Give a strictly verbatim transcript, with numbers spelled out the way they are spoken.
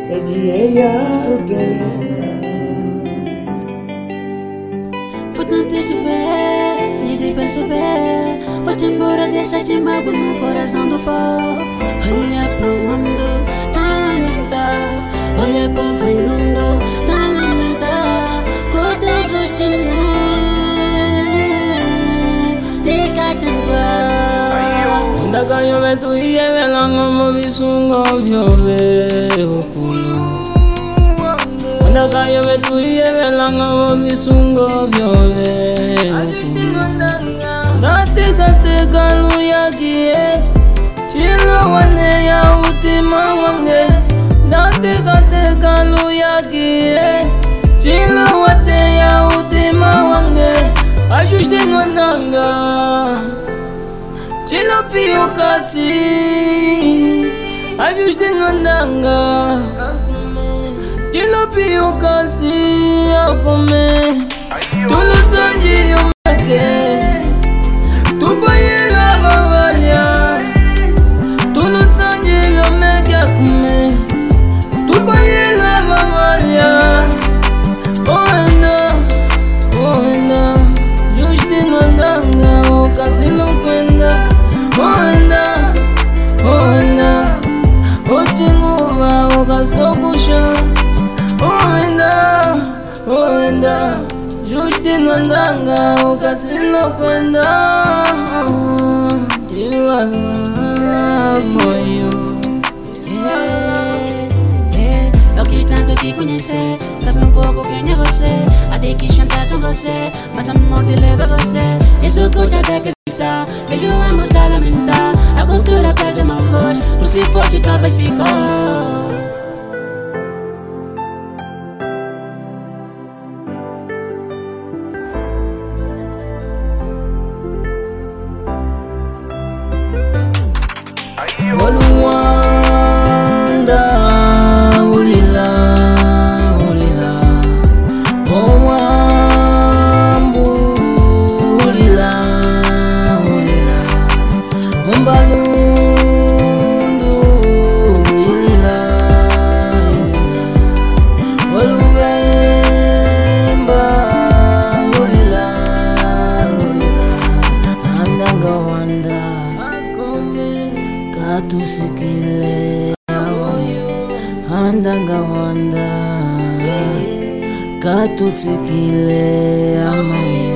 é de ela together. Foi antes de ver e de perceber. Vou-te embora, deixa-te mágoa no coração do povo. Olha pro mundo, tá a lamentar. Olha pro mundo, tá a lamentar. Com Deus os teus descansa em paz. Onda ganho vento e é velanga, movi sungo viove o culo. Onda ganho vento e é velanga, movi sungo viove o culo. Nate kate kalu ya kie, chilo wane ya ultima wange. Nate kate kalu ya kie, chilo wane ya ultima wange. Ajuste nanga, chilo pio kasi. Ajuste nanga, chilo pio kasi akome. Tulo sanji yo meke. Justi mandanga ukasilo kwenda iwa moyo. Eu quis tanto te conhecer, saber um pouco quem é você. Até quis chantar com você, mas amor te leva a você. Isso que eu já te acreditar, vejo o amor te lamentar. A cultura perde uma voz, tu se forte tá vai ficar. Oluwanda, ulila, ulila, owambu, ulila, ulila, umbalundu, ulila, ulila, oluvemba, ulila, ulila, andanga wanda. Katusikile andanga wanda, katusikile amayo.